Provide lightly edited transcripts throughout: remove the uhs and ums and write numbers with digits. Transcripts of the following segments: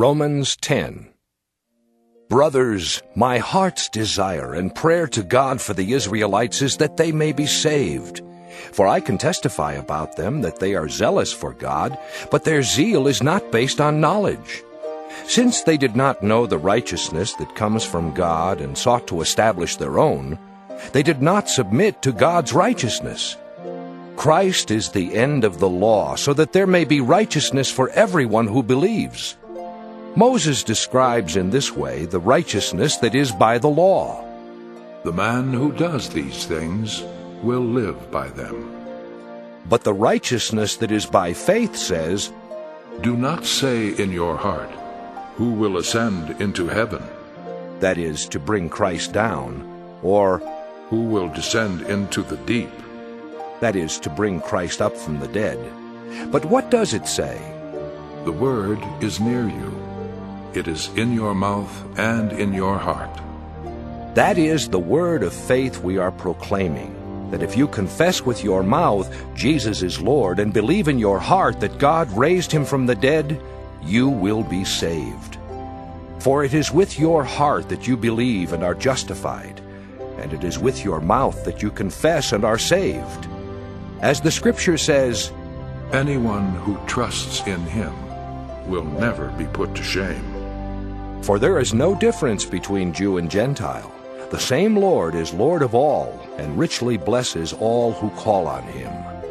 Romans 10. Brothers, my heart's desire and prayer to God for the Israelites is that they may be saved. For I can testify about them that they are zealous for God, but their zeal is not based on knowledge. Since they did not know the righteousness that comes from God and sought to establish their own, they did not submit to God's righteousness. Christ is the end of the law, so that there may be righteousness for everyone who believes. Moses describes in this way the righteousness that is by the law. The man who does these things will live by them. But the righteousness that is by faith says, Do not say in your heart, Who will ascend into heaven? that is, to bring Christ down, or, Who will descend into the deep? that is, to bring Christ up from the dead. But what does it say? The word is near you. It is in your mouth and in your heart. That is the word of faith we are proclaiming, that if you confess with your mouth Jesus is Lord and believe in your heart that God raised him from the dead, you will be saved. For it is with your heart that you believe and are justified, and it is with your mouth that you confess and are saved. As the Scripture says, Anyone who trusts in him will never be put to shame. For there is no difference between Jew and Gentile. The same Lord is Lord of all, and richly blesses all who call on him.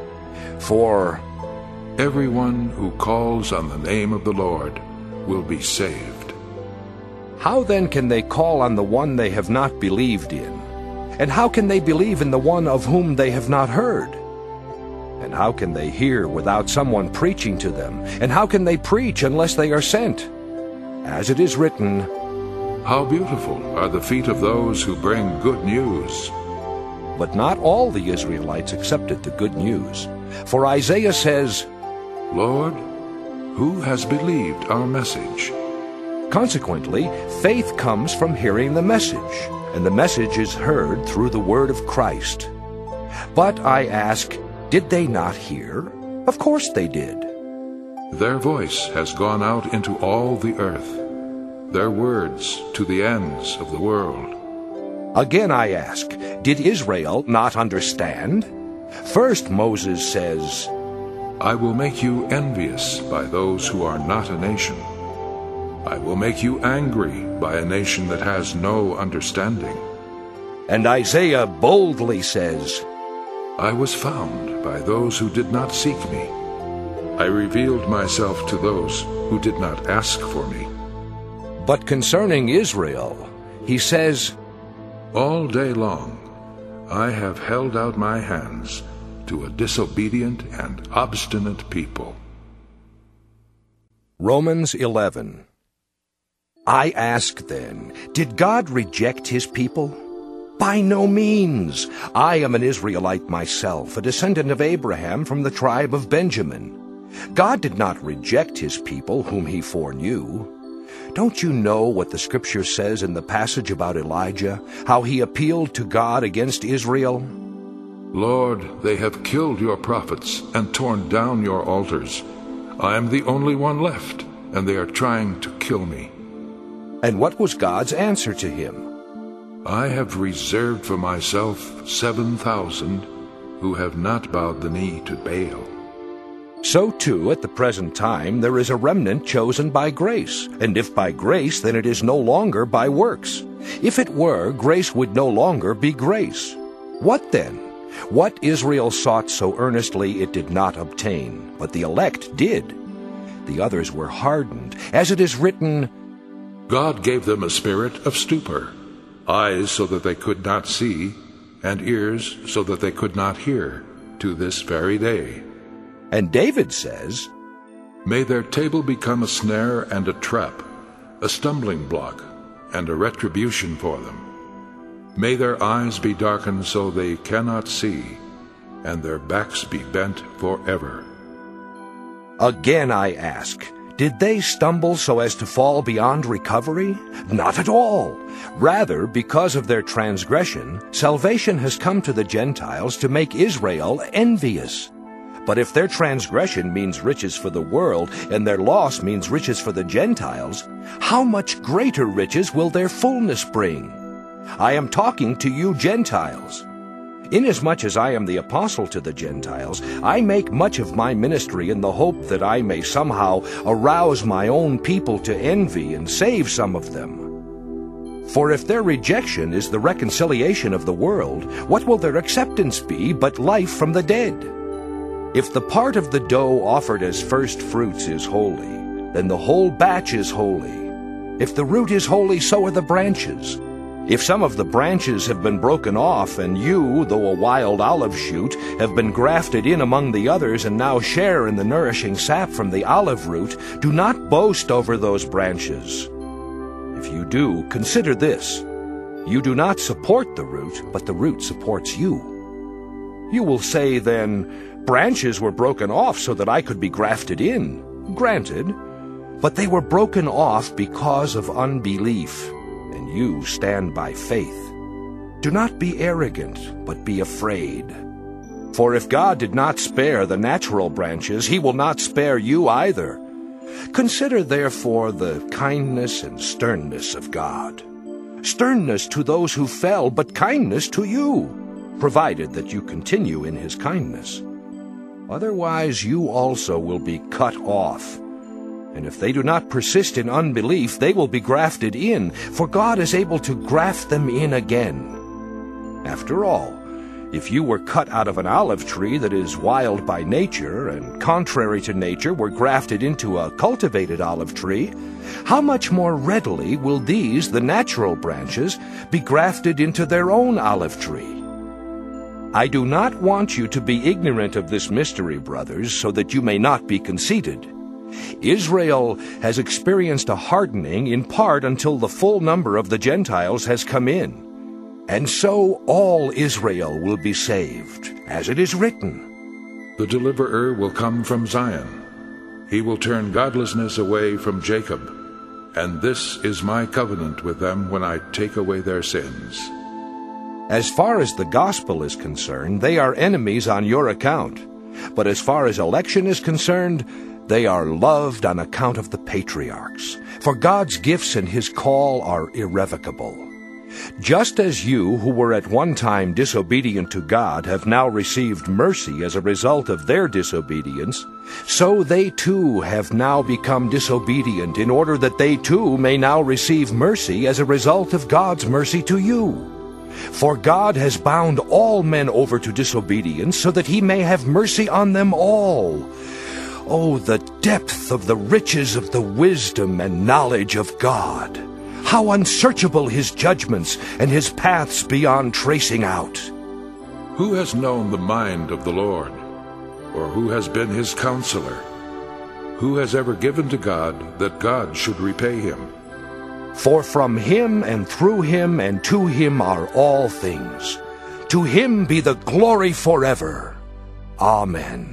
For Everyone who calls on the name of the Lord will be saved. how then can they call on the one they have not believed in? And how can they believe in the one of whom they have not heard? And how can they hear without someone preaching to them? And how can they preach unless they are sent? As it is written, How beautiful are the feet of those who bring good news. but not all the Israelites accepted the good news. For Isaiah says, Lord, who has believed our message? Consequently, faith comes from hearing the message, and the message is heard through the word of Christ. But I ask, did they not hear? Of course they did. Their voice has gone out into all the earth, their words to the ends of the world. Again I ask, did Israel not understand? First Moses says, I will make you envious by those who are not a nation. I will make you angry by a nation that has no understanding. and Isaiah boldly says, I was found by those who did not seek me. I revealed myself to those who did not ask for me. But concerning Israel, he says, All day long I have held out my hands to a disobedient and obstinate people. Romans 11. I ask then, did God reject his people? By no means. I am an Israelite myself, a descendant of Abraham from the tribe of Benjamin. God did not reject his people whom he foreknew. Don't you know what the Scripture says in the passage about Elijah, how he appealed to God against Israel? Lord, they have killed your prophets and torn down your altars. I am the only one left, and they are trying to kill me. And what was God's answer to him? I have reserved for myself 7,000 who have not bowed the knee to Baal. So too, at the present time, there is a remnant chosen by grace. And if by grace, then it is no longer by works. If it were, grace would no longer be grace. What then? What Israel sought so earnestly it did not obtain, but the elect did. The others were hardened, as it is written, God gave them a spirit of stupor, eyes so that they could not see, and ears so that they could not hear, to this very day. And David says, May their table become a snare and a trap, a stumbling block and a retribution for them. May their eyes be darkened so they cannot see, and their backs be bent forever. Again I ask, did they stumble so as to fall beyond recovery? Not at all. Rather, because of their transgression, salvation has come to the Gentiles to make Israel envious. But if their transgression means riches for the world, and their loss means riches for the Gentiles, how much greater riches will their fullness bring? I am talking to you Gentiles. Inasmuch as I am the apostle to the Gentiles, I make much of my ministry in the hope that I may somehow arouse my own people to envy and save some of them. For if their rejection is the reconciliation of the world, what will their acceptance be but life from the dead? If the part of the dough offered as first fruits is holy, then the whole batch is holy. If the root is holy, so are the branches. If some of the branches have been broken off, and you, though a wild olive shoot, have been grafted in among the others and now share in the nourishing sap from the olive root, do not boast over those branches. If you do, consider this: you do not support the root, but the root supports you. You will say then, branches were broken off so that I could be grafted in. Granted, but they were broken off because of unbelief, and you stand by faith. Do not be arrogant, but be afraid. For if God did not spare the natural branches, he will not spare you either. Consider therefore the kindness and sternness of God. Sternness to those who fell, but kindness to you, provided that you continue in his kindness. Otherwise you also will be cut off. And if they do not persist in unbelief, they will be grafted in, for God is able to graft them in again. After all, if you were cut out of an olive tree that is wild by nature, and contrary to nature were grafted into a cultivated olive tree, how much more readily will these, the natural branches, be grafted into their own olive tree? I do not want you to be ignorant of this mystery, brothers, so that you may not be conceited. Israel has experienced a hardening in part until the full number of the Gentiles has come in. And so all Israel will be saved, as it is written, "The deliverer will come from Zion. He will turn godlessness away from Jacob. And this is my covenant with them when I take away their sins." As far as the gospel is concerned, they are enemies on your account. But as far as election is concerned, they are loved on account of the patriarchs. For God's gifts and his call are irrevocable. Just as you, who were at one time disobedient to God, have now received mercy as a result of their disobedience, so they too have now become disobedient in order that they too may now receive mercy as a result of God's mercy to you. For God has bound all men over to disobedience so that he may have mercy on them all. Oh, the depth of the riches of the wisdom and knowledge of God! How unsearchable his judgments and his paths beyond tracing out! Who has known the mind of the Lord? Or who has been his counselor? Who has ever given to God that God should repay him? For from him and through him and to him are all things. To him be the glory forever. Amen.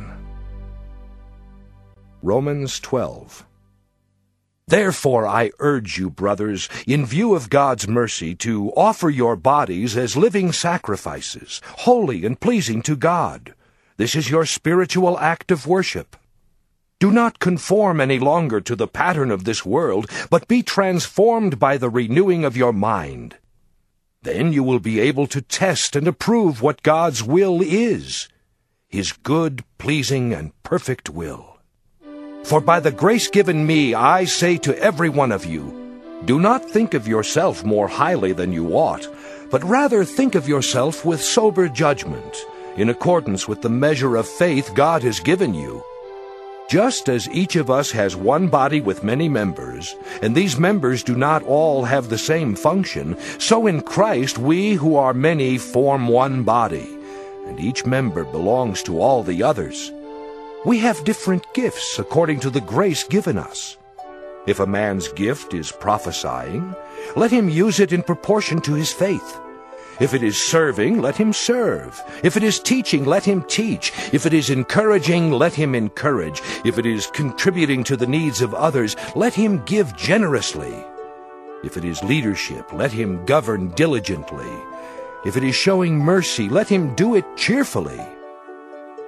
Romans 12. Therefore I urge you, brothers, in view of God's mercy, to offer your bodies as living sacrifices, holy and pleasing to God. This is your spiritual act of worship. Do not conform any longer to the pattern of this world, but be transformed by the renewing of your mind. Then you will be able to test and approve what God's will is, his good, pleasing, and perfect will. For by the grace given me, I say to every one of you, do not think of yourself more highly than you ought, but rather think of yourself with sober judgment, in accordance with the measure of faith God has given you. Just as each of us has one body with many members, and these members do not all have the same function, so in Christ we who are many form one body, and each member belongs to all the others. We have different gifts according to the grace given us. If a man's gift is prophesying, let him use it in proportion to his faith. If it is serving, let him serve. If it is teaching, let him teach. If it is encouraging, let him encourage. If it is contributing to the needs of others, let him give generously. If it is leadership, let him govern diligently. If it is showing mercy, let him do it cheerfully.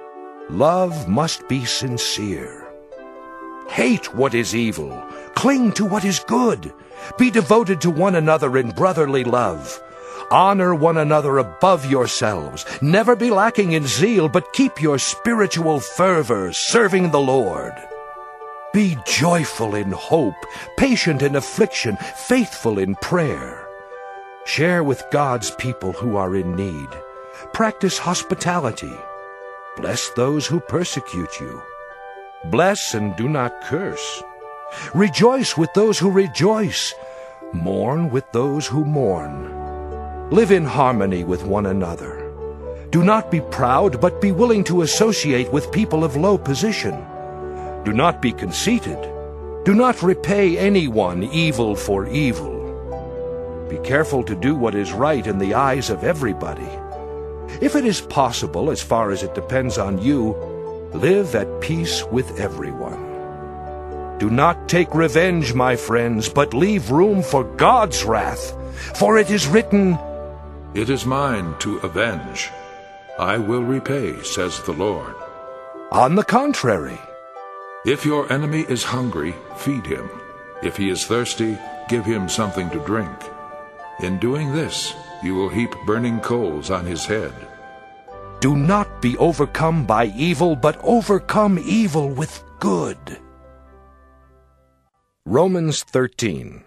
Love must be sincere. Hate what is evil. Cling to what is good. Be devoted to one another in brotherly love. Honor one another above yourselves. Never be lacking in zeal, but keep your spiritual fervor, serving the Lord. Be joyful in hope, patient in affliction, faithful in prayer. Share with God's people who are in need. Practice hospitality. Bless those who persecute you. Bless and do not curse. Rejoice with those who rejoice. Mourn with those who mourn. Live in harmony with one another. Do not be proud, but be willing to associate with people of low position. Do not be conceited. Do not repay anyone evil for evil. Be careful to do what is right in the eyes of everybody. If it is possible, as far as it depends on you, live at peace with everyone. Do not take revenge, my friends, but leave room for God's wrath. For it is written, "It is mine to avenge. I will repay, says the Lord." On the contrary, If your enemy is hungry, feed him. If he is thirsty, give him something to drink. In doing this, you will heap burning coals on his head. do not be overcome by evil, but overcome evil with good. Romans 13.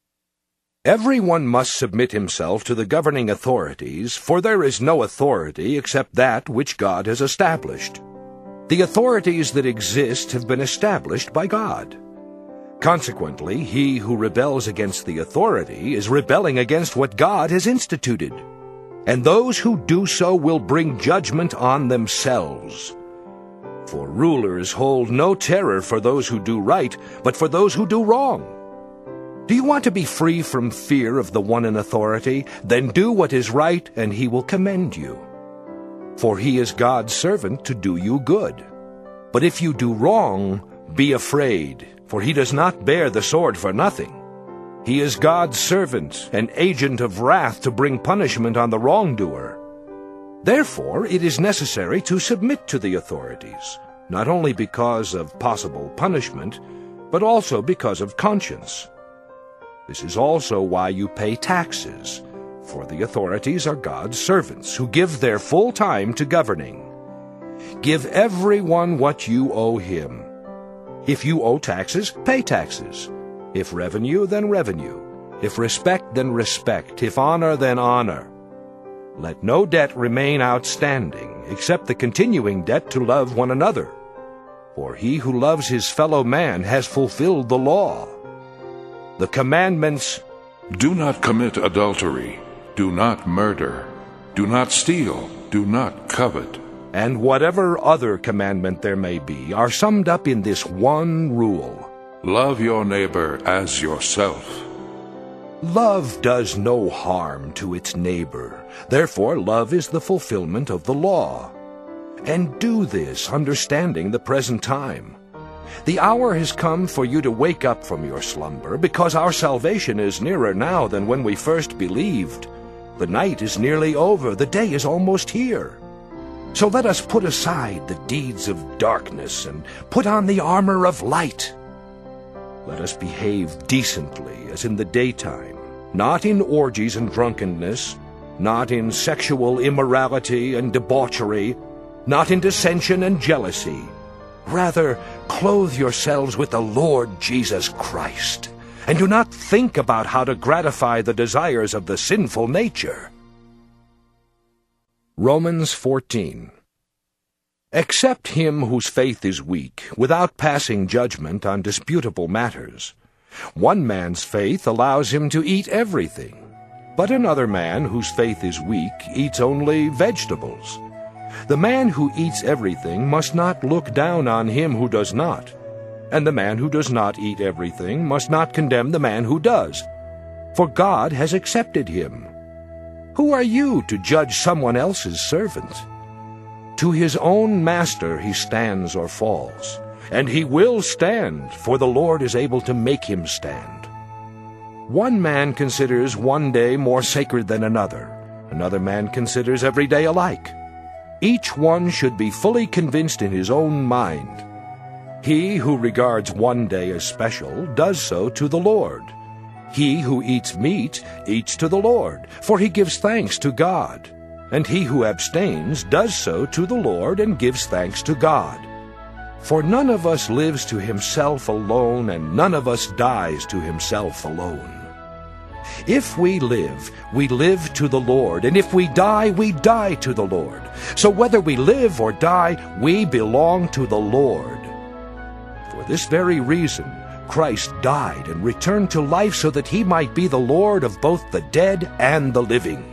Everyone must submit himself to the governing authorities, for there is no authority except that which God has established. The authorities that exist have been established by God. Consequently, he who rebels against the authority is rebelling against what God has instituted. And those who do so will bring judgment on themselves. For rulers hold no terror for those who do right, but for those who do wrong. Do you want to be free from fear of the one in authority? Then do what is right, and he will commend you. For he is God's servant to do you good. But if you do wrong, be afraid, for he does not bear the sword for nothing. He is God's servant, an agent of wrath to bring punishment on the wrongdoer. Therefore, it is necessary to submit to the authorities, not only because of possible punishment, but also because of conscience. This is also why you pay taxes, for the authorities are God's servants, who give their full time to governing. Give everyone what you owe him. If you owe taxes, pay taxes. If revenue, then revenue. If respect, then respect. If honor, then honor. Let no debt remain outstanding, except the continuing debt to love one another. For he who loves his fellow man has fulfilled the law. The commandments: Do not commit adultery. Do not murder. Do not steal. Do not covet. And whatever other commandment there may be are summed up in this one rule: Love your neighbor as yourself. Love does no harm to its neighbor. Therefore, love is the fulfillment of the law. And do this, understanding the present time. The hour has come for you to wake up from your slumber, because our salvation is nearer now than when we first believed. The night is nearly over, the day is almost here. So let us put aside the deeds of darkness and put on the armor of light. Let us behave decently as in the daytime, not in orgies and drunkenness, not in sexual immorality and debauchery, not in dissension and jealousy. Rather, clothe yourselves with the Lord Jesus Christ, and do not think about how to gratify the desires of the sinful nature. Romans 14. Accept him whose faith is weak, without passing judgment on disputable matters. One man's faith allows him to eat everything, but another man whose faith is weak eats only vegetables. The man who eats everything must not look down on him who does not, and the man who does not eat everything must not condemn the man who does, for God has accepted him. Who are you to judge someone else's servant? To his own master he stands or falls, and he will stand, for the Lord is able to make him stand. One man considers one day more sacred than another. Another man considers every day alike. each one should be fully convinced in his own mind. He who regards one day as special does so to the Lord. He who eats meat eats to the Lord, for he gives thanks to God. And he who abstains does so to the Lord and gives thanks to God. For none of us lives to himself alone, and none of us dies to himself alone. If we live to the Lord, and if we die to the Lord. So whether we live or die, we belong to the Lord. For this very reason, Christ died and returned to life so that he might be the Lord of both the dead and the living.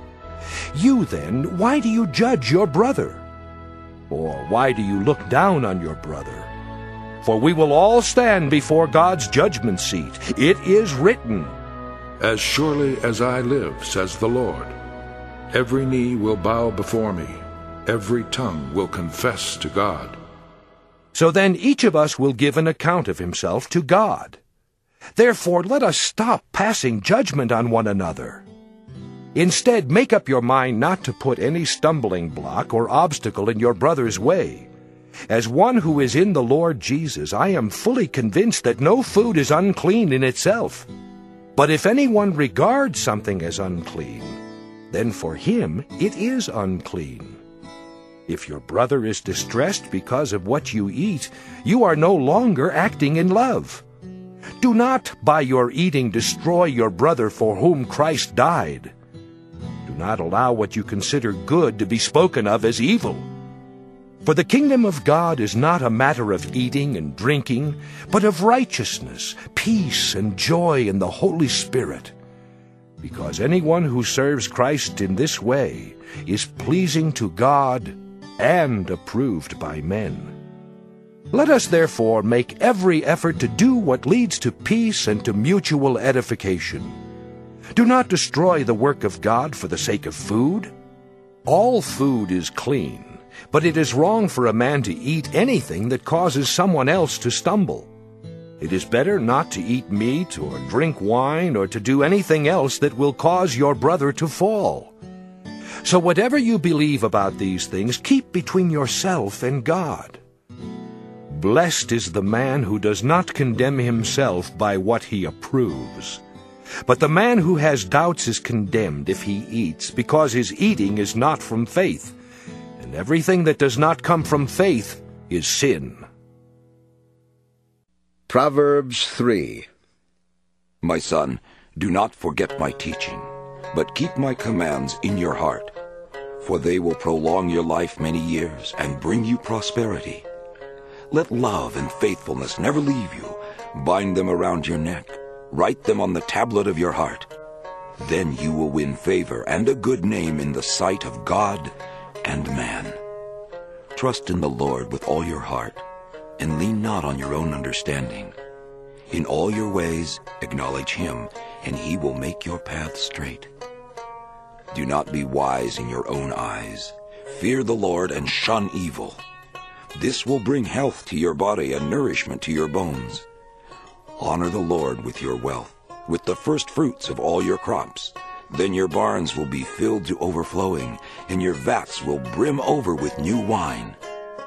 You then, why do you judge your brother? Or why do you look down on your brother? For we will all stand before God's judgment seat. It is written, As surely as I live, says the Lord, every knee will bow before me, every tongue will confess to God. So then each of us will give an account of himself to God. Therefore let us stop passing judgment on one another. Instead, make up your mind not to put any stumbling block or obstacle in your brother's way. As one who is in the Lord Jesus, I am fully convinced that no food is unclean in itself. But if anyone regards something as unclean, then for him it is unclean. If your brother is distressed because of what you eat, you are no longer acting in love. Do not by your eating destroy your brother for whom Christ died. Do not allow what you consider good to be spoken of as evil. For the kingdom of God is not a matter of eating and drinking, but of righteousness, peace, and joy in the Holy Spirit. Because anyone who serves Christ in this way is pleasing to God and approved by men. Let us therefore make every effort to do what leads to peace and to mutual edification. Do not destroy the work of God for the sake of food. All food is clean, but it is wrong for a man to eat anything that causes someone else to stumble. It is better not to eat meat or drink wine or to do anything else that will cause your brother to fall. So whatever you believe about these things, keep between yourself and God. Blessed is the man who does not condemn himself by what he approves. But the man who has doubts is condemned if he eats, because his eating is not from faith. And everything that does not come from faith is sin. Proverbs 3. My son, do not forget my teaching, but keep my commands in your heart. For they will prolong your life many years and bring you prosperity. Let love and faithfulness never leave you. Bind them around your neck. Write them on the tablet of your heart. Then you will win favor and a good name in the sight of God and man. Trust in the Lord with all your heart, and lean not on your own understanding. In all your ways acknowledge him, and he will make your path straight. Do not be wise in your own eyes. Fear the Lord and shun evil. This will bring health to your body and nourishment to your bones. Honor the Lord with your wealth, with the first fruits of all your crops. Then your barns will be filled to overflowing, and your vats will brim over with new wine.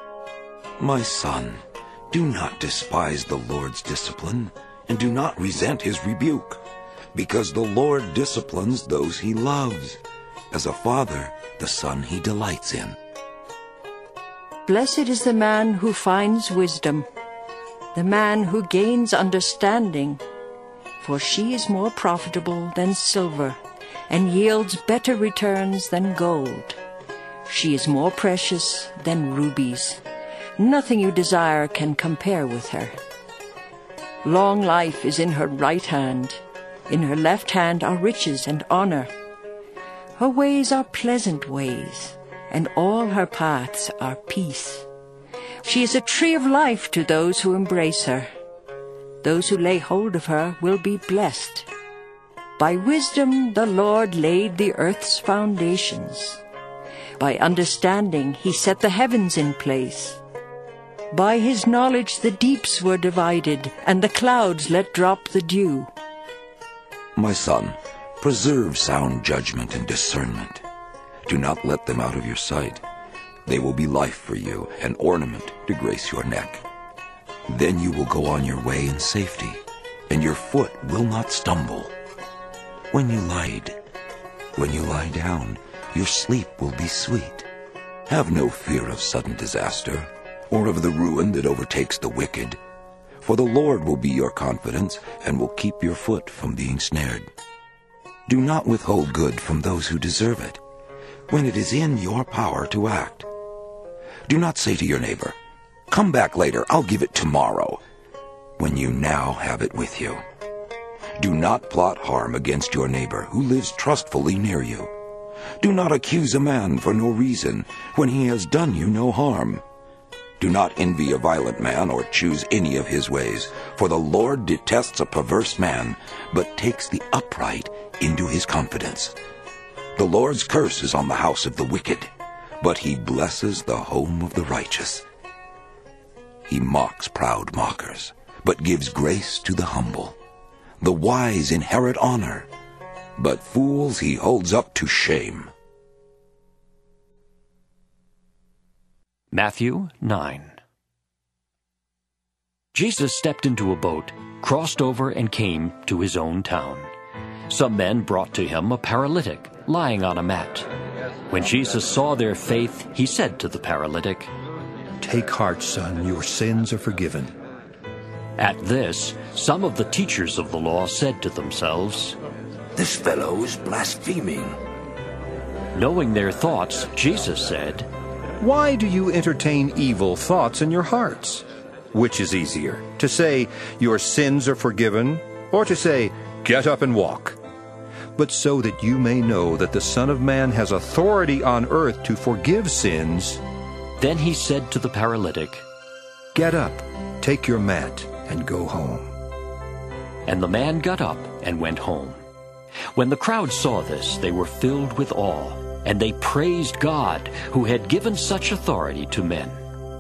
My son, do not despise the Lord's discipline, and do not resent his rebuke, because the Lord disciplines those he loves. As a father, the son he delights in. Blessed is the man who finds wisdom, the man who gains understanding, for she is more profitable than silver, and yields better returns than gold. She is more precious than rubies. Nothing you desire can compare with her. Long life is in her right hand. In her left hand are riches and honor. Her ways are pleasant ways, and all her paths are peace. She is a tree of life to those who embrace her. Those who lay hold of her will be blessed. By wisdom the Lord laid the earth's foundations. By understanding he set the heavens in place. By his knowledge the deeps were divided, and the clouds let drop the dew. My son, preserve sound judgment and discernment. Do not let them out of your sight. They will be life for you, an ornament to grace your neck. Then you will go on your way in safety, and your foot will not stumble. When you lie down, your sleep will be sweet. Have no fear of sudden disaster, or of the ruin that overtakes the wicked. For the Lord will be your confidence, and will keep your foot from being snared. Do not withhold good from those who deserve it, when it is in your power to act. Do not say to your neighbor, "Come back later, I'll give it tomorrow," when you now have it with you. Do not plot harm against your neighbor who lives trustfully near you. Do not accuse a man for no reason when he has done you no harm. Do not envy a violent man or choose any of his ways, for the Lord detests a perverse man, but takes the upright into his confidence. The Lord's curse is on the house of the wicked, but he blesses the home of the righteous. He mocks proud mockers, but gives grace to the humble. The wise inherit honor, but fools he holds up to shame. Matthew 9. Jesus stepped into a boat, crossed over, and came to his own town. Some men brought to him a paralytic, lying on a mat. When Jesus saw their faith, he said to the paralytic, "Take heart, son, your sins are forgiven." At this, some of the teachers of the law said to themselves, This fellow is blaspheming. Knowing their thoughts, Jesus said, Why do you entertain evil thoughts in your hearts? Which is easier, to say, "Your sins are forgiven," or to say, "Get up and walk"? But so that you may know that the Son of Man has authority on earth to forgive sins. Then he said to the paralytic, Get up, take your mat, and go home. And the man got up and went home. When the crowd saw this, they were filled with awe, and they praised God, who had given such authority to men.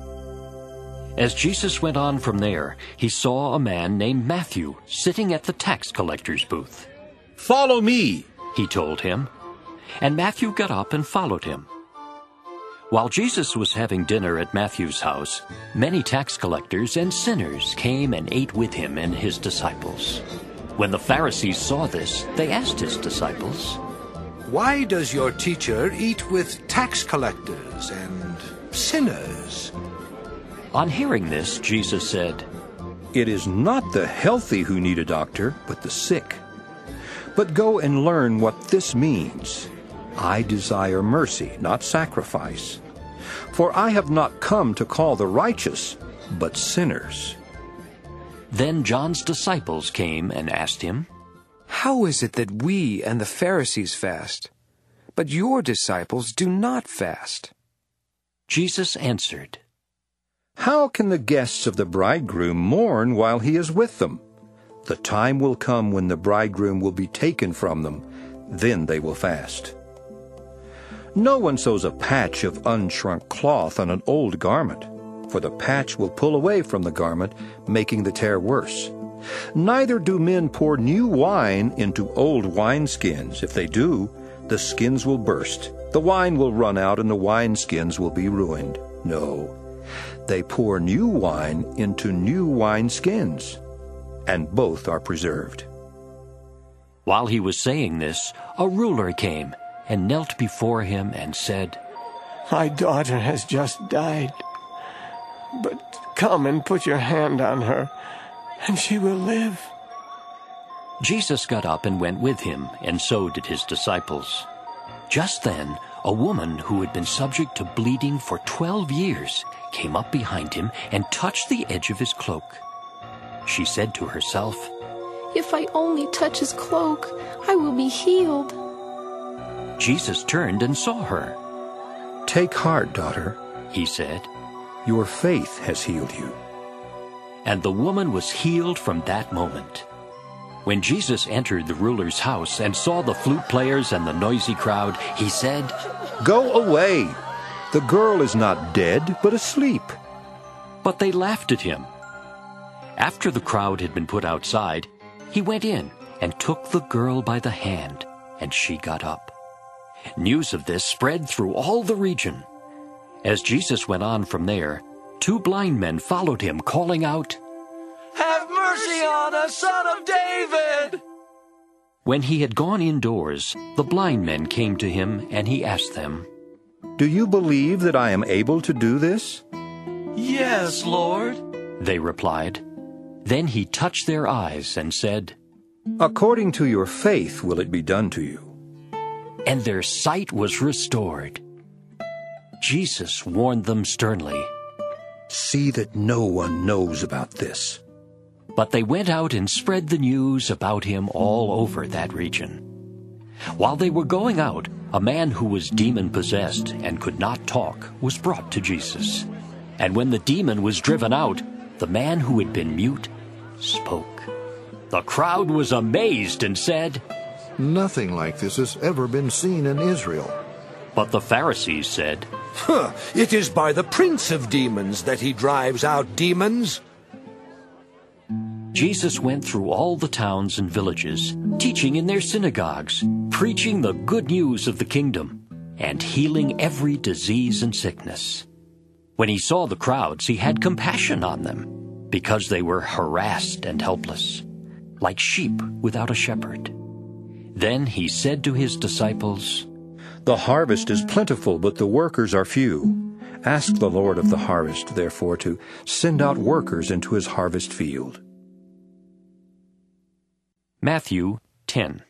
As Jesus went on from there, he saw a man named Matthew sitting at the tax collector's booth. Follow me, he told him, and Matthew got up and followed him. While Jesus was having dinner at Matthew's house, many tax collectors and sinners came and ate with him and his disciples. When the Pharisees saw this, they asked his disciples, Why does your teacher eat with tax collectors and sinners? On hearing this, Jesus said, It is not the healthy who need a doctor, but the sick. But go and learn what this means. I desire mercy, not sacrifice. For I have not come to call the righteous, but sinners. Then John's disciples came and asked him, How is it that we and the Pharisees fast, but your disciples do not fast? Jesus answered, How can the guests of the bridegroom mourn while he is with them? The time will come when the bridegroom will be taken from them. Then they will fast. No one sews a patch of unshrunk cloth on an old garment, for the patch will pull away from the garment, making the tear worse. Neither do men pour new wine into old wineskins. If they do, the skins will burst, the wine will run out, and the wineskins will be ruined. No, they pour new wine into new wineskins, and both are preserved. While he was saying this, a ruler came and knelt before him and said, My daughter has just died, but come and put your hand on her, and she will live. Jesus got up and went with him, and so did his disciples. Just then, a woman who had been subject to bleeding for 12 years came up behind him and touched the edge of his cloak. She said to herself, If I only touch his cloak, I will be healed. Jesus turned and saw her. Take heart, daughter, he said. Your faith has healed you. And the woman was healed from that moment. When Jesus entered the ruler's house and saw the flute players and the noisy crowd, he said, Go away! The girl is not dead, but asleep. But they laughed at him. After the crowd had been put outside, he went in and took the girl by the hand, and she got up. News of this spread through all the region. As Jesus went on from there, 2 blind men followed him, calling out, "Have mercy on us, Son of David!" When he had gone indoors, the blind men came to him, and he asked them, "Do you believe that I am able to do this?" "Yes, Lord," they replied. Then he touched their eyes and said, "According to your faith will it be done to you." And their sight was restored. Jesus warned them sternly, "See that no one knows about this." But they went out and spread the news about him all over that region. While they were going out, a man who was demon-possessed and could not talk was brought to Jesus. And when the demon was driven out, the man who had been mute spoke. The crowd was amazed and said, "Nothing like this has ever been seen in Israel." But the Pharisees said, It is by the prince of demons that he drives out demons. Jesus went through all the towns and villages, teaching in their synagogues, preaching the good news of the kingdom, and healing every disease and sickness. When he saw the crowds, he had compassion on them, because they were harassed and helpless, like sheep without a shepherd. Then he said to his disciples, "The harvest is plentiful, but the workers are few. Ask the Lord of the harvest, therefore, to send out workers into his harvest field." Matthew 10.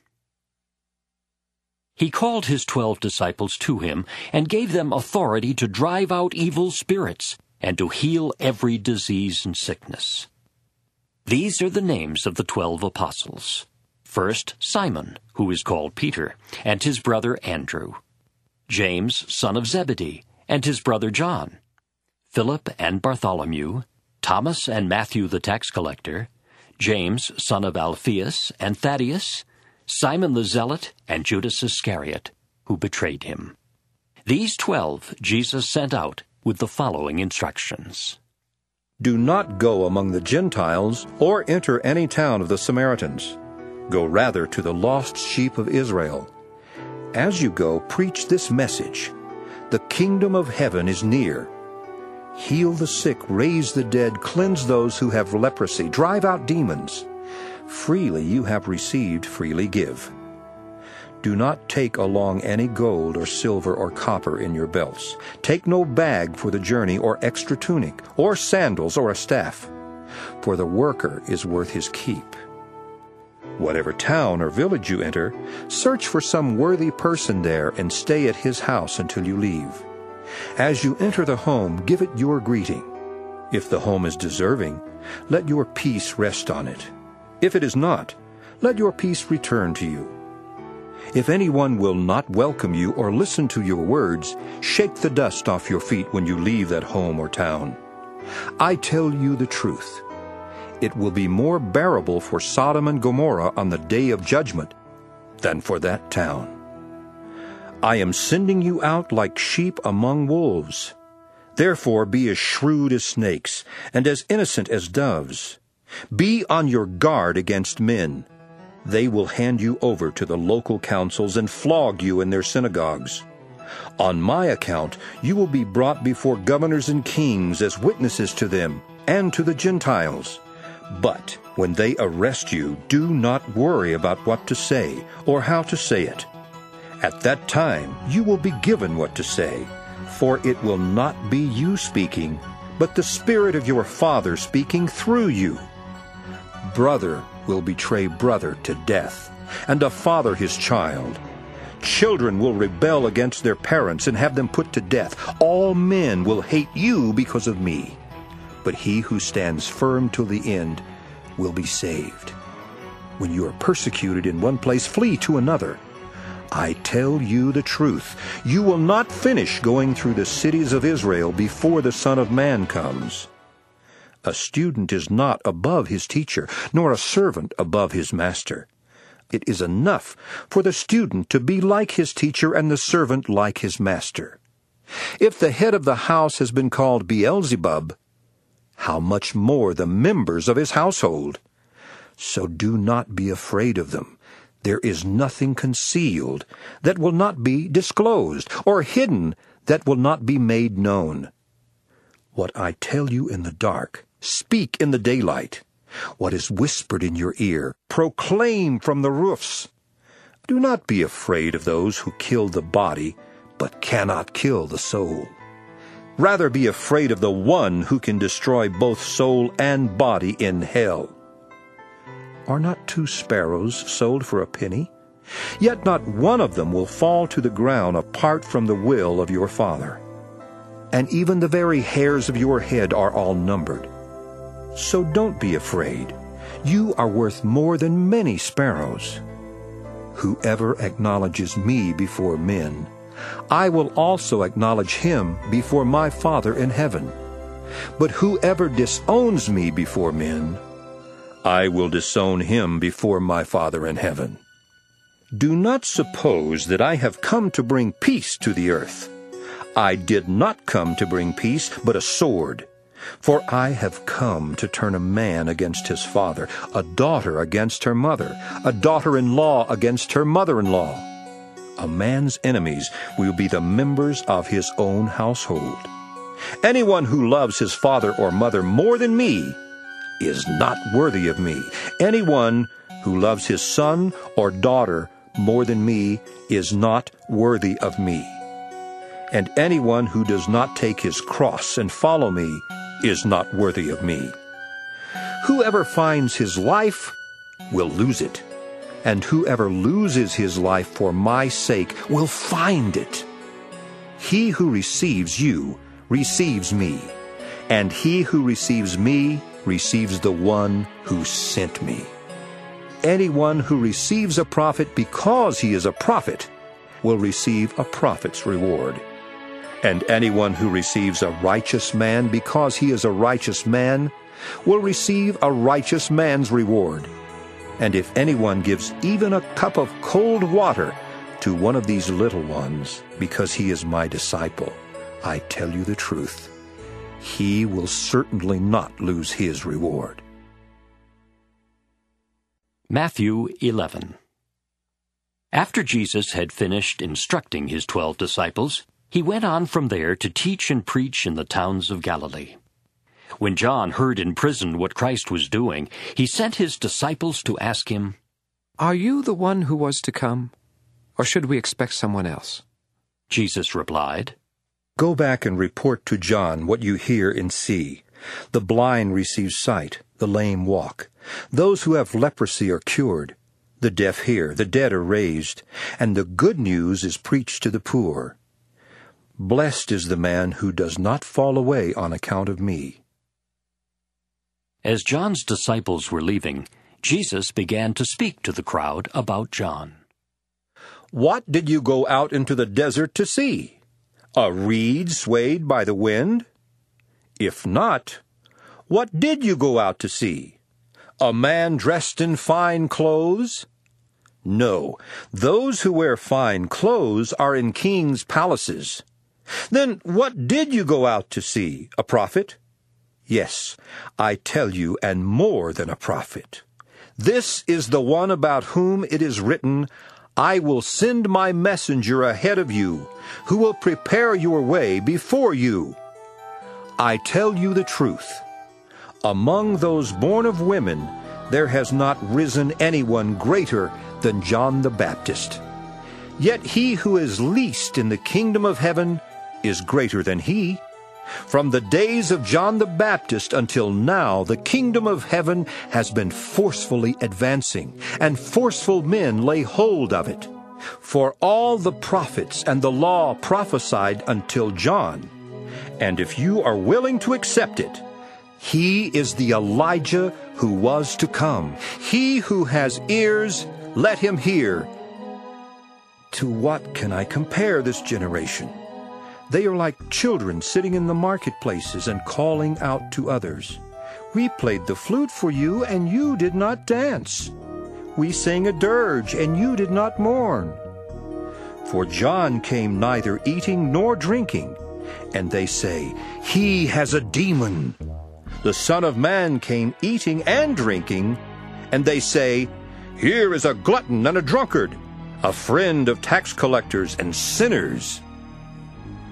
He called his 12 disciples to him and gave them authority to drive out evil spirits and to heal every disease and sickness. These are the names of the 12 apostles. First, Simon, who is called Peter, and his brother Andrew. James, son of Zebedee, and his brother John. Philip and Bartholomew. Thomas and Matthew the tax collector. James, son of Alphaeus, and Thaddeus, Simon the Zealot, and Judas Iscariot, who betrayed him. These 12 Jesus sent out with the following instructions. "Do not go among the Gentiles or enter any town of the Samaritans. Go rather to the lost sheep of Israel. As you go, preach this message: the kingdom of heaven is near. Heal the sick, raise the dead, cleanse those who have leprosy, drive out demons. Freely you have received, freely give. Do not take along any gold or silver or copper in your belts. Take no bag for the journey, or extra tunic, or sandals, or a staff, for the worker is worth his keep. Whatever town or village you enter, search for some worthy person there and stay at his house until you leave. As you enter the home, give it your greeting. If the home is deserving, let your peace rest on it. If it is not, let your peace return to you. If anyone will not welcome you or listen to your words, shake the dust off your feet when you leave that home or town. I tell you the truth. It will be more bearable for Sodom and Gomorrah on the day of judgment than for that town. I am sending you out like sheep among wolves. Therefore be as shrewd as snakes, and as innocent as doves. Be on your guard against men. They will hand you over to the local councils and flog you in their synagogues. On my account you will be brought before governors and kings as witnesses to them and to the Gentiles. But when they arrest you, do not worry about what to say or how to say it. At that time you will be given what to say, for it will not be you speaking, but the Spirit of your Father speaking through you. Brother will betray brother to death, and a father his child. Children will rebel against their parents and have them put to death. All men will hate you because of me, but he who stands firm till the end will be saved. When you are persecuted in one place, flee to another. I tell you the truth, you will not finish going through the cities of Israel before the Son of Man comes. A student is not above his teacher, nor a servant above his master. It is enough for the student to be like his teacher and the servant like his master. If the head of the house has been called Beelzebub, how much more the members of his household? So do not be afraid of them. There is nothing concealed that will not be disclosed, or hidden that will not be made known. What I tell you in the dark, speak in the daylight. What is whispered in your ear, proclaim from the roofs. Do not be afraid of those who kill the body, but cannot kill the soul. Rather be afraid of the one who can destroy both soul and body in hell. Are not 2 sparrows sold for a penny? Yet not one of them will fall to the ground apart from the will of your Father. And even the very hairs of your head are all numbered. So don't be afraid. You are worth more than many sparrows. Whoever acknowledges me before men, I will also acknowledge him before my Father in heaven. But whoever disowns me before men, I will disown him before my Father in heaven. Do not suppose that I have come to bring peace to the earth. I did not come to bring peace, but a sword. For I have come to turn a man against his father, a daughter against her mother, a daughter-in-law against her mother-in-law. A man's enemies will be the members of his own household. Anyone who loves his father or mother more than me is not worthy of me. Anyone who loves his son or daughter more than me is not worthy of me. And anyone who does not take his cross and follow me is not worthy of me. Whoever finds his life will lose it, and whoever loses his life for my sake will find it. He who receives you receives me, and he who receives me receives the one who sent me. Anyone who receives a prophet because he is a prophet will receive a prophet's reward. And anyone who receives a righteous man because he is a righteous man will receive a righteous man's reward. And if anyone gives even a cup of cold water to one of these little ones because he is my disciple, I tell you the truth, he will certainly not lose his reward. Matthew 11. After Jesus had finished instructing his 12 disciples, he went on from there to teach and preach in the towns of Galilee. When John heard in prison what Christ was doing, he sent his disciples to ask him, "Are you the one who was to come, or should we expect someone else?" Jesus replied, Go back and report to John what you hear and see. The blind receive sight, the lame walk. Those who have leprosy are cured. The deaf hear, the dead are raised, and the good news is preached to the poor. Blessed is the man who does not fall away on account of me. As John's disciples were leaving, Jesus began to speak to the crowd about John. What did you go out into the desert to see? A reed swayed by the wind? If not, what did you go out to see? A man dressed in fine clothes? No, those who wear fine clothes are in kings' palaces. Then what did you go out to see? A prophet? Yes, I tell you, and more than a prophet. This is the one about whom it is written, I will send my messenger ahead of you, who will prepare your way before you. I tell you the truth. Among those born of women, there has not risen anyone greater than John the Baptist. Yet he who is least in the kingdom of heaven is greater than he. From the days of John the Baptist until now, the kingdom of heaven has been forcefully advancing, and forceful men lay hold of it. For all the prophets and the law prophesied until John. And if you are willing to accept it, he is the Elijah who was to come. He who has ears, let him hear. To what can I compare this generation? They are like children sitting in the marketplaces and calling out to others. We played the flute for you, and you did not dance. We sang a dirge, and you did not mourn. For John came neither eating nor drinking, and they say, He has a demon. The Son of Man came eating and drinking, and they say, Here is a glutton and a drunkard, a friend of tax collectors and sinners.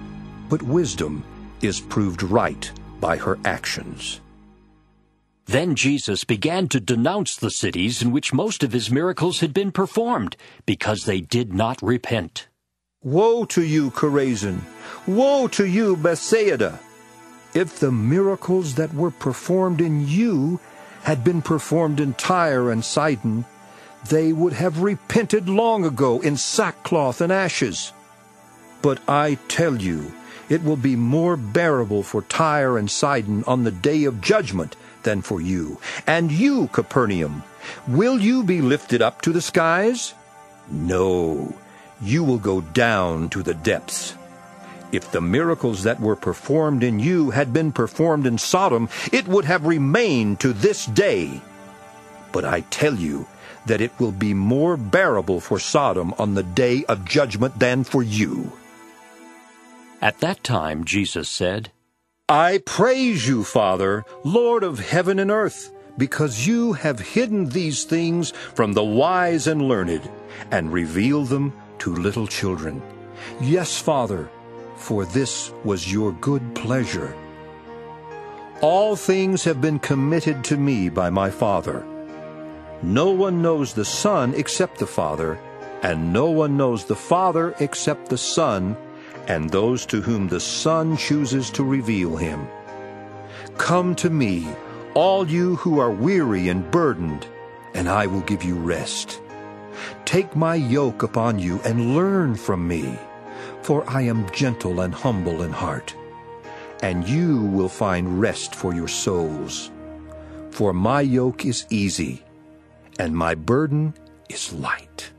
but wisdom is proved right by her actions. Then Jesus began to denounce the cities in which most of his miracles had been performed, because they did not repent. Woe to you, Chorazin! Woe to you, Bethsaida! If the miracles that were performed in you had been performed in Tyre and Sidon, they would have repented long ago in sackcloth and ashes. But I tell you, it will be more bearable for Tyre and Sidon on the day of judgment than for you. And you, Capernaum, will you be lifted up to the skies? No, you will go down to the depths. If the miracles that were performed in you had been performed in Sodom, it would have remained to this day. But I tell you that it will be more bearable for Sodom on the day of judgment than for you. At that time Jesus said, I praise you, Father, Lord of heaven and earth, because you have hidden these things from the wise and learned, and revealed them to little children. Yes, Father, for this was your good pleasure. All things have been committed to me by my Father. No one knows the Son except the Father, and no one knows the Father except the Son, and those to whom the Son chooses to reveal him. Come to me, all you who are weary and burdened, and I will give you rest. Take my yoke upon you and learn from me, for I am gentle and humble in heart, and you will find rest for your souls. For my yoke is easy, and my burden is light.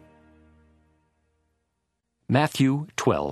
Matthew 12.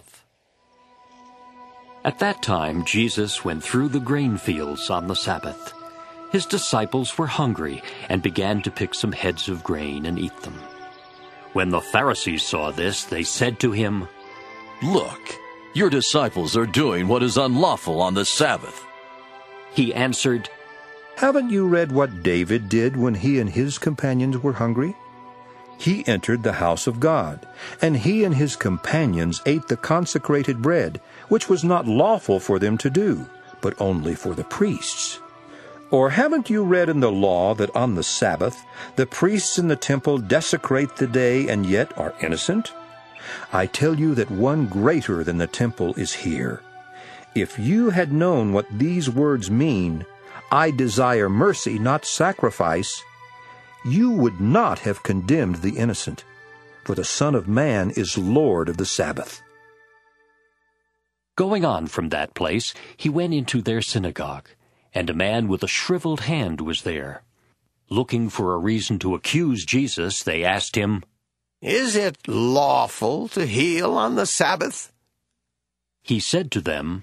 At that time Jesus went through the grain fields on the Sabbath. His disciples were hungry and began to pick some heads of grain and eat them. When the Pharisees saw this, they said to him, Look, your disciples are doing what is unlawful on the Sabbath. He answered, Haven't you read what David did when he and his companions were hungry? He entered the house of God, and he and his companions ate the consecrated bread, which was not lawful for them to do, but only for the priests. Or haven't you read in the law that on the Sabbath the priests in the temple desecrate the day and yet are innocent? I tell you that one greater than the temple is here. If you had known what these words mean, I desire mercy, not sacrifice, you would not have condemned the innocent, for the Son of Man is Lord of the Sabbath. Going on from that place, he went into their synagogue, and a man with a shriveled hand was there. Looking for a reason to accuse Jesus, they asked him, Is it lawful to heal on the Sabbath? He said to them,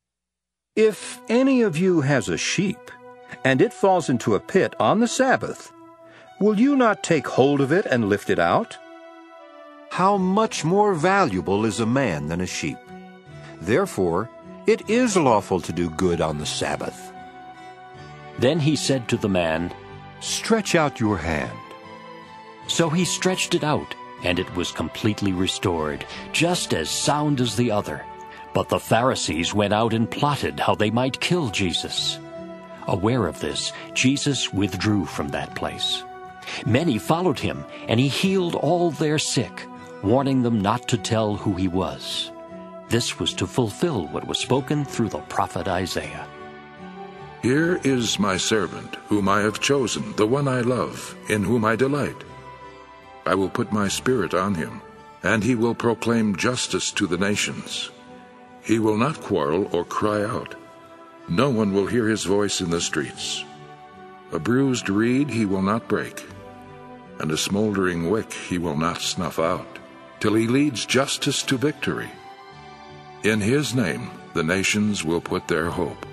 If any of you has a sheep, and it falls into a pit on the Sabbath, will you not take hold of it and lift it out? How much more valuable is a man than a sheep? Therefore, it is lawful to do good on the Sabbath. Then he said to the man, Stretch out your hand. So he stretched it out, and it was completely restored, just as sound as the other. But the Pharisees went out and plotted how they might kill Jesus. Aware of this, Jesus withdrew from that place. Many followed him, and he healed all their sick, warning them not to tell who he was. This was to fulfill what was spoken through the prophet Isaiah. Here is my servant, whom I have chosen, the one I love, in whom I delight. I will put my spirit on him, and he will proclaim justice to the nations. He will not quarrel or cry out. No one will hear his voice in the streets. A bruised reed he will not break, and a smoldering wick he will not snuff out, till he leads justice to victory. In his name the nations will put their hope.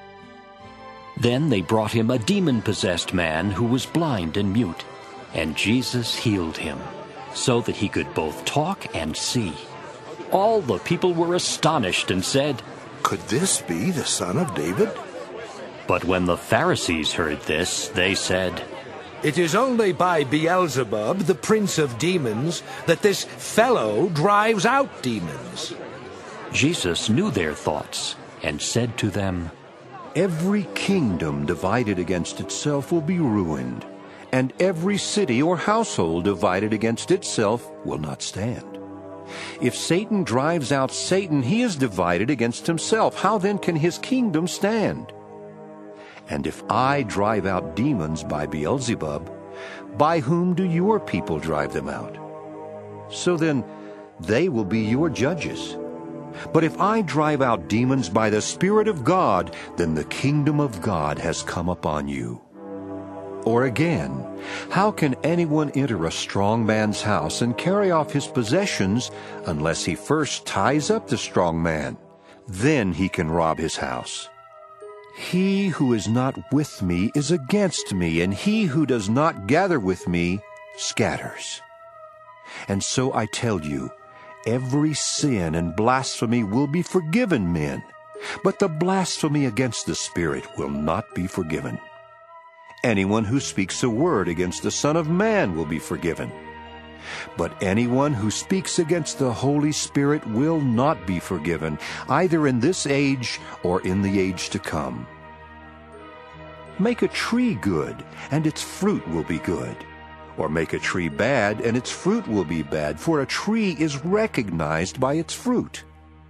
Then they brought him a demon-possessed man who was blind and mute, and Jesus healed him, so that he could both talk and see. All the people were astonished and said, Could this be the son of David? But when the Pharisees heard this, they said, It is only by Beelzebub, the prince of demons, that this fellow drives out demons. Jesus knew their thoughts and said to them, Every kingdom divided against itself will be ruined, and every city or household divided against itself will not stand. If Satan drives out Satan, he is divided against himself. How then can his kingdom stand? And if I drive out demons by Beelzebub, by whom do your people drive them out? So then, they will be your judges. But if I drive out demons by the Spirit of God, then the kingdom of God has come upon you. Or again, how can anyone enter a strong man's house and carry off his possessions unless he first ties up the strong man? Then he can rob his house. He who is not with me is against me, and he who does not gather with me scatters. And so I tell you, every sin and blasphemy will be forgiven men, but the blasphemy against the Spirit will not be forgiven. Anyone who speaks a word against the Son of Man will be forgiven. But anyone who speaks against the Holy Spirit will not be forgiven, either in this age or in the age to come. Make a tree good, and its fruit will be good. Or make a tree bad, and its fruit will be bad, for a tree is recognized by its fruit.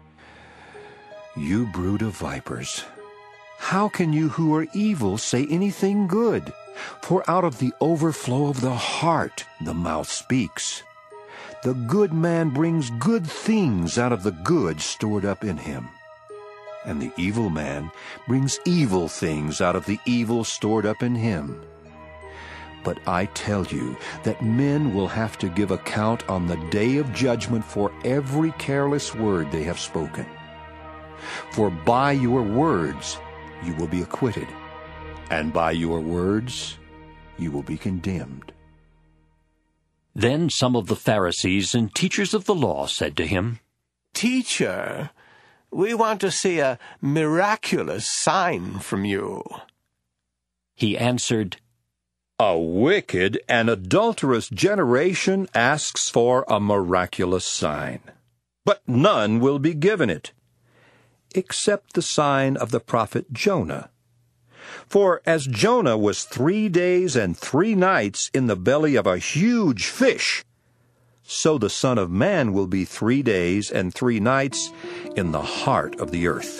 You brood of vipers, how can you who are evil say anything good? For out of the overflow of the heart the mouth speaks. The good man brings good things out of the good stored up in him, and the evil man brings evil things out of the evil stored up in him. But I tell you that men will have to give account on the day of judgment for every careless word they have spoken. For by your words you will be acquitted, and by your words you will be condemned. Then some of the Pharisees and teachers of the law said to him, Teacher, we want to see a miraculous sign from you. He answered, A wicked and adulterous generation asks for a miraculous sign, but none will be given it, except the sign of the prophet Jonah. For as Jonah was 3 days and 3 nights in the belly of a huge fish, so the Son of Man will be 3 days and 3 nights in the heart of the earth.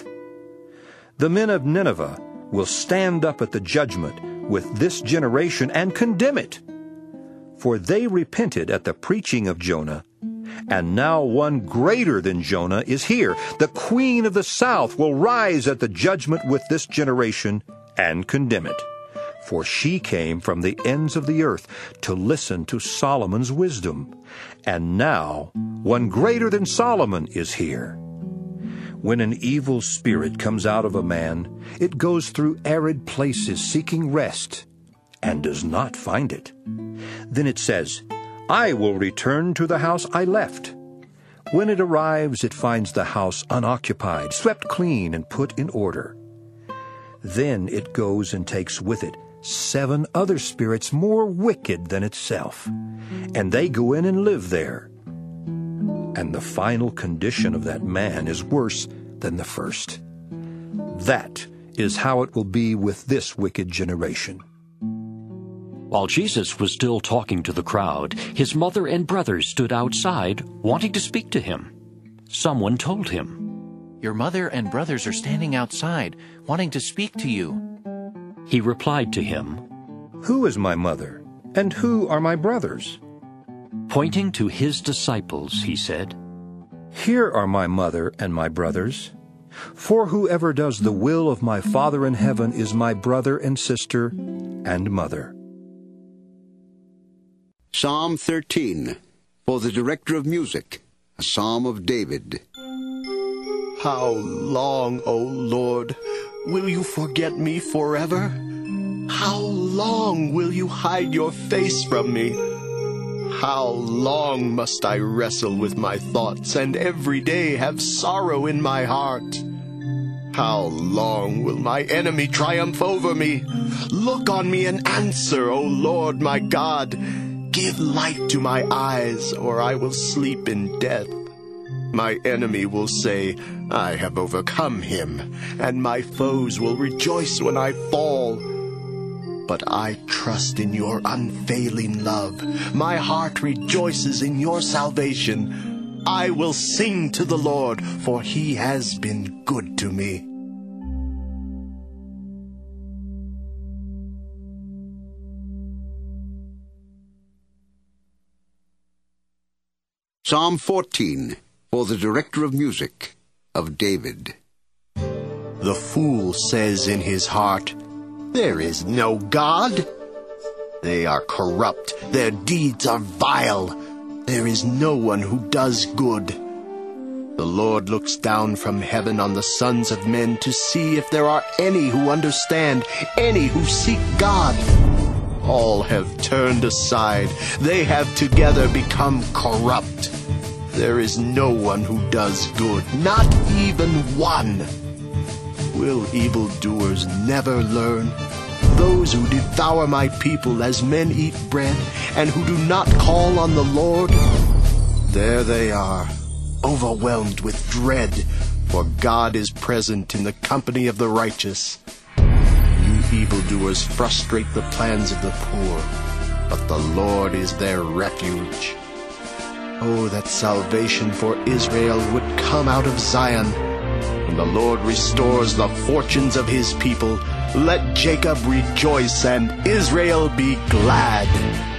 The men of Nineveh will stand up at the judgment with this generation and condemn it. For they repented at the preaching of Jonah, and now one greater than Jonah is here. The queen of the south will rise at the judgment with this generation and condemn it. For she came from the ends of the earth to listen to Solomon's wisdom, and now one greater than Solomon is here. When an evil spirit comes out of a man, it goes through arid places seeking rest, and does not find it. Then it says, I will return to the house I left. When it arrives, it finds the house unoccupied, swept clean, and put in order. Then it goes and takes with it 7 other spirits more wicked than itself, and they go in and live there. And the final condition of that man is worse than the first. That is how it will be with this wicked generation. While Jesus was still talking to the crowd, his mother and brothers stood outside, wanting to speak to him. Someone told him, Your mother and brothers are standing outside, wanting to speak to you. He replied to him, Who is my mother, and who are my brothers? Pointing to his disciples, he said, Here are my mother and my brothers. For whoever does the will of my Father in heaven is my brother and sister and mother. Psalm 13, for the director of music, a psalm of David. How long, O Lord, will you forget me forever? How long will you hide your face from me? How long must I wrestle with my thoughts and every day have sorrow in my heart? How long will my enemy triumph over me? Look on me and answer, O Lord my God. Give light to my eyes, or I will sleep in death. my enemy will say, I have overcome him, and my foes will rejoice when I fall. But I trust in your unfailing love. My heart rejoices in your salvation. I will sing to the Lord, for he has been good to me. Psalm 14, for the director of music, of David. The fool says in his heart, there is no God. They are corrupt, their deeds are vile. There is no one who does good. The Lord looks down from heaven on the sons of men to see if there are any who understand, any who seek God. All have turned aside. They have together become corrupt. There is no one who does good, not even one. Will evildoers never learn? Those who devour my people as men eat bread, and who do not call on the Lord? There they are, overwhelmed with dread, for God is present in the company of the righteous. You evildoers frustrate the plans of the poor, but the Lord is their refuge. Oh, that salvation for Israel would come out of Zion. When the Lord restores the fortunes of his people, let Jacob rejoice and Israel be glad.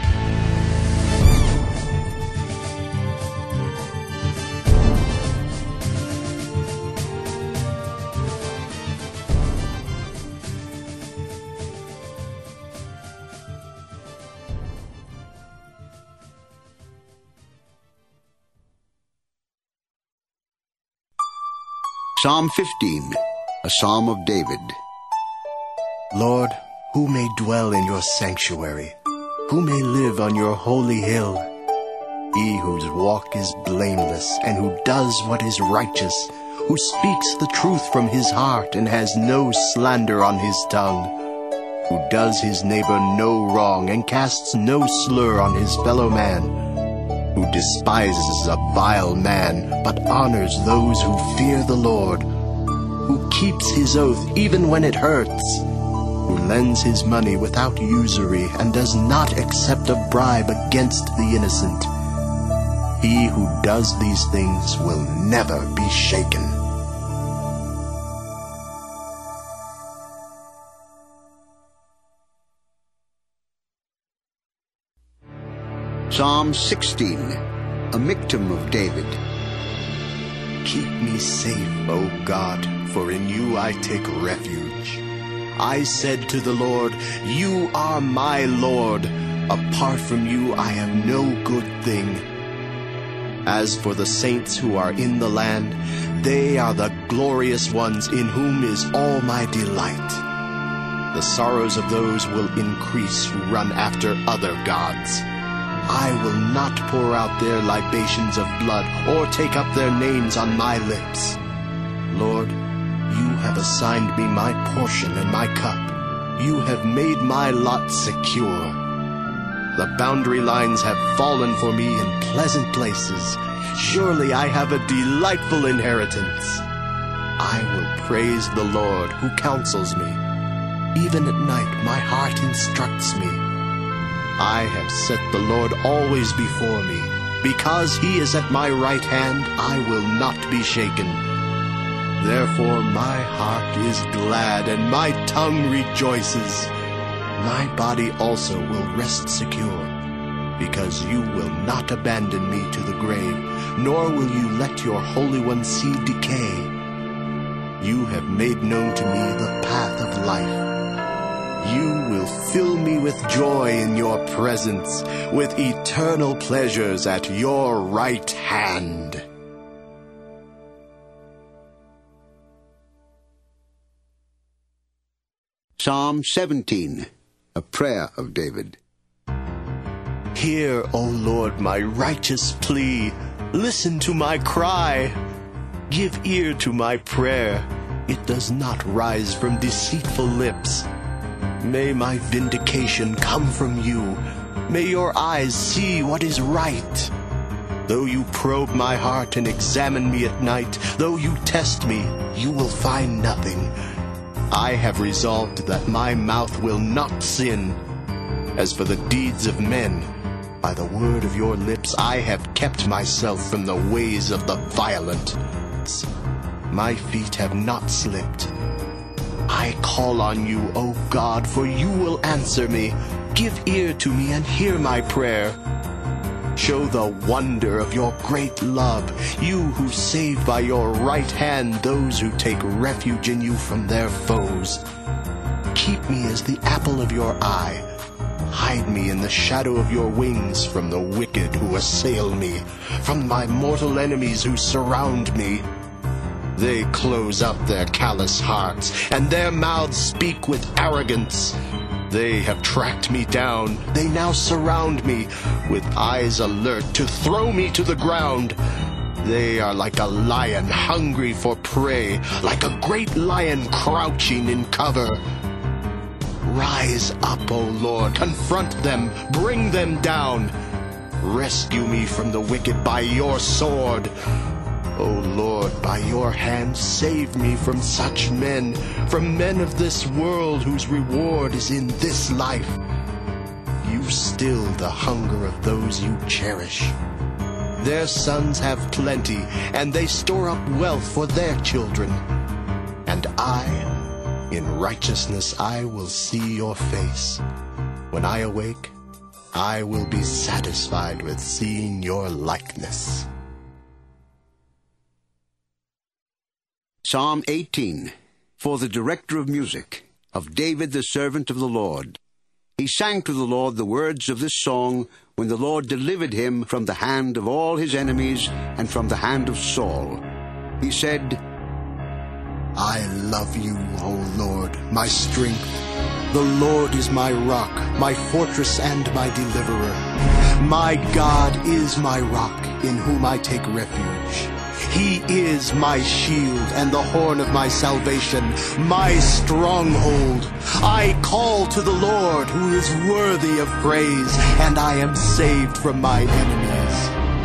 Psalm 15, a psalm of David. Lord, who may dwell in your sanctuary? Who may live on your holy hill? He whose walk is blameless and who does what is righteous, who speaks the truth from his heart and has no slander on his tongue, who does his neighbor no wrong and casts no slur on his fellow man, who despises a vile man, but honors those who fear the Lord, who keeps his oath even when it hurts, who lends his money without usury and does not accept a bribe against the innocent. He who does these things will never be shaken. Psalm 16, a Miktam of David. Keep me safe, O God, for in you I take refuge. I said to the Lord, you are my Lord. Apart from you I have no good thing. As for the saints who are in the land, they are the glorious ones in whom is all my delight. The sorrows of those will increase who run after other gods. I will not pour out their libations of blood or take up their names on my lips. Lord, you have assigned me my portion and my cup. You have made my lot secure. The boundary lines have fallen for me in pleasant places. Surely I have a delightful inheritance. I will praise the Lord who counsels me. Even at night my heart instructs me. I have set the Lord always before me. Because he is at my right hand, I will not be shaken. Therefore my heart is glad and my tongue rejoices. My body also will rest secure, because you will not abandon me to the grave, nor will you let your Holy One see decay. You have made known to me the path of life. You will fill me with joy in your presence, with eternal pleasures at your right hand. Psalm 17, a prayer of David. Hear, O Lord, my righteous plea. Listen to my cry. Give ear to my prayer. It does not rise from deceitful lips. May my vindication come from you. May your eyes see what is right. Though you probe my heart and examine me at night, though you test me, you will find nothing. I have resolved that my mouth will not sin. As for the deeds of men, by the word of your lips I have kept myself from the ways of the violent. My feet have not slipped. I call on you, O God, for you will answer me. Give ear to me and hear my prayer. Show the wonder of your great love, you who save by your right hand those who take refuge in you from their foes. Keep me as the apple of your eye. Hide me in the shadow of your wings from the wicked who assail me, from my mortal enemies who surround me. They close up their callous hearts, and their mouths speak with arrogance. They have tracked me down. They now surround me, with eyes alert to throw me to the ground. They are like a lion hungry for prey, like a great lion crouching in cover. Rise up, O Lord, confront them, bring them down. Rescue me from the wicked by your sword. O Lord, by your hand save me from such men, from men of this world whose reward is in this life. You still the hunger of those you cherish. Their sons have plenty, and they store up wealth for their children. And I, in righteousness, I will see your face. When I awake, I will be satisfied with seeing your likeness. Psalm 18, for the director of music, of David the servant of the Lord. He sang to the Lord the words of this song when the Lord delivered him from the hand of all his enemies and from the hand of Saul. He said, I love you, O Lord, my strength. The Lord is my rock, my fortress and my deliverer. My God is my rock, in whom I take refuge. He is my shield and the horn of my salvation, my stronghold. I call to the Lord, who is worthy of praise, and I am saved from my enemies.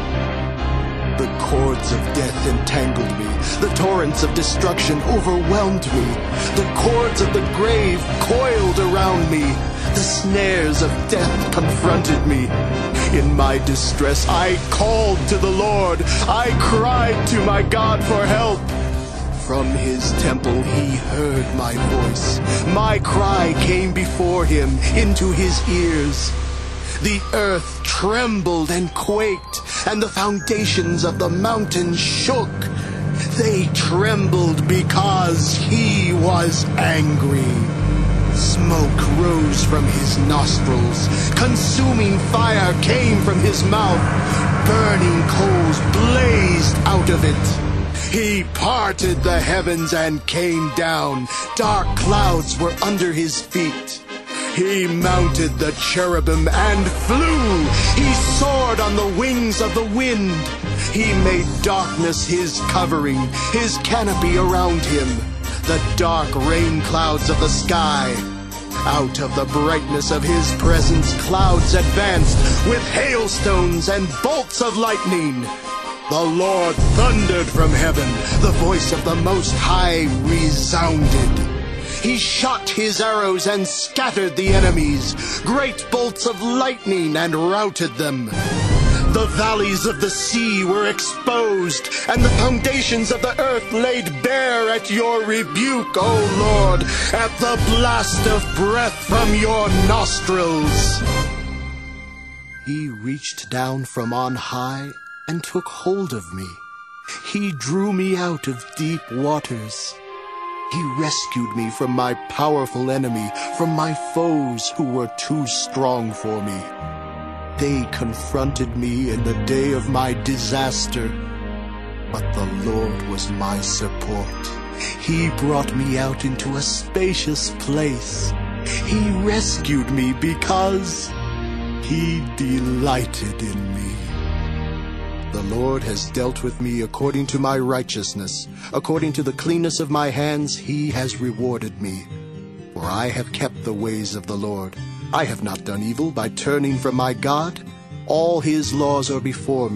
The cords of death entangled me. The torrents of destruction overwhelmed me. The cords of the grave coiled around me. The snares of death confronted me. In my distress, I called to the Lord. I cried to my God for help. From his temple he heard my voice. My cry came before him into his ears. The earth trembled and quaked, and the foundations of the mountains shook. They trembled because he was angry. Smoke rose from his nostrils. Consuming fire came from his mouth. Burning coals blazed out of it. He parted the heavens and came down. Dark clouds were under his feet. He mounted the cherubim and flew. He soared on the wings of the wind. He made darkness his covering, his canopy around him. The dark rain clouds of the sky. Out of the brightness of his presence, clouds advanced with hailstones and bolts of lightning. The Lord thundered from heaven. The voice of the Most High resounded. He shot his arrows and scattered the enemies, great bolts of lightning, and routed them. The valleys of the sea were exposed, and the foundations of the earth laid bare at your rebuke, O Lord, at the blast of breath from your nostrils. He reached down from on high and took hold of me. He drew me out of deep waters. He rescued me from my powerful enemy, from my foes who were too strong for me. They confronted me in the day of my disaster, but the Lord was my support. He brought me out into a spacious place. He rescued me because he delighted in me. The Lord has dealt with me according to my righteousness. According to the cleanness of my hands, he has rewarded me. For I have kept the ways of the Lord. I have not done evil by turning from my God. All his laws are before me.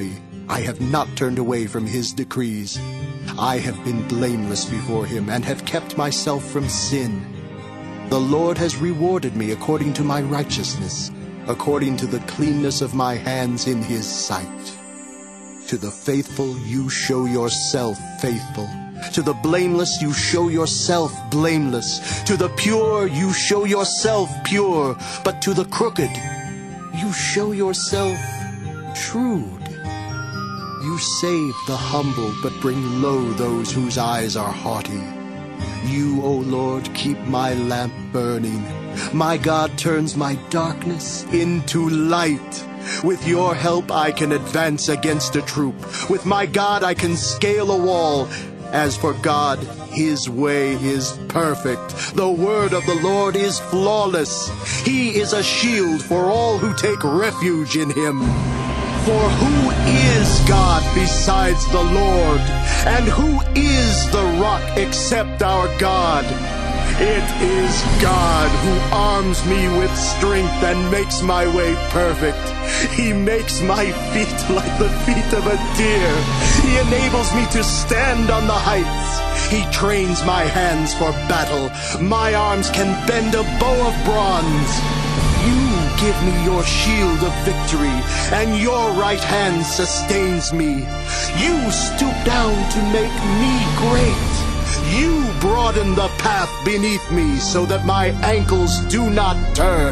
I have not turned away from his decrees. I have been blameless before him and have kept myself from sin. The Lord has rewarded me according to my righteousness, according to the cleanness of my hands in his sight. To the faithful you show yourself faithful. To the blameless you show yourself blameless. To the pure you show yourself pure. But to the crooked you show yourself shrewd. You save the humble, but bring low those whose eyes are haughty. You, O Lord, keep my lamp burning. My God turns my darkness into light. With your help I can advance against a troop. With my God I can scale a wall. As for God, his way is perfect. The word of the Lord is flawless. He is a shield for all who take refuge in him. For who is God besides the Lord? And who is the rock except our God? It is God who arms me with strength and makes my way perfect. He makes my feet like the feet of a deer. He enables me to stand on the heights. He trains my hands for battle. My arms can bend a bow of bronze. You give me your shield of victory, and your right hand sustains me. You stoop down to make me great. You broaden the path beneath me so that my ankles do not turn.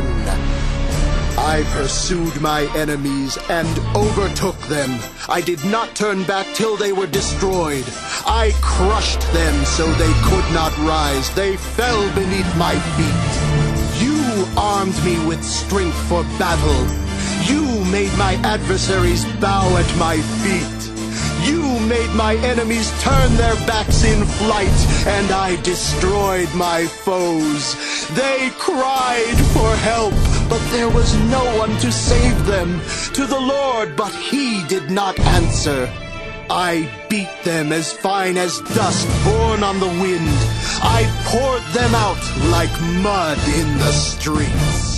I pursued my enemies and overtook them. I did not turn back till they were destroyed. I crushed them so they could not rise. They fell beneath my feet. You armed me with strength for battle. You made my adversaries bow at my feet. You made my enemies turn their backs in flight, and I destroyed my foes. They cried for help, but there was no one to save them. To the Lord, but he did not answer. I beat them as fine as dust borne on the wind. I poured them out like mud in the streets.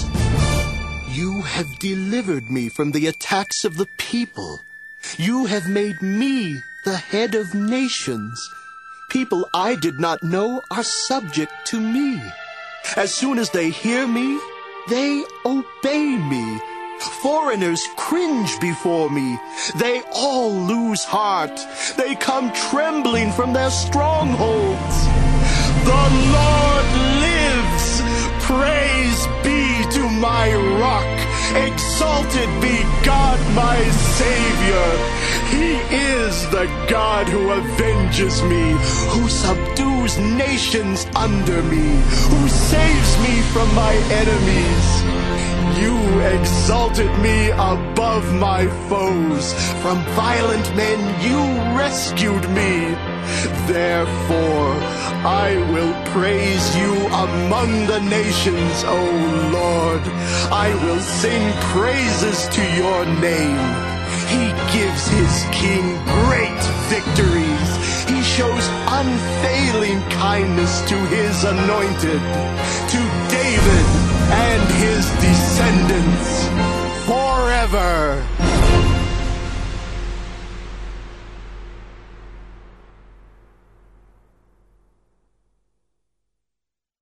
You have delivered me from the attacks of the people. You have made me the head of nations. People I did not know are subject to me. As soon as they hear me, they obey me. Foreigners cringe before me. They all lose heart. They come trembling from their strongholds. The Lord lives. Praise be to my rock. Exalted be God my Savior. He is the God who avenges me, who subdues nations under me, who saves me from my enemies. You exalted me above my foes. From violent men you rescued me. Therefore, I will praise you among the nations, O Lord. I will sing praises to your name. He gives his king great victories. He shows unfailing kindness to his anointed, to David and his descendants forever.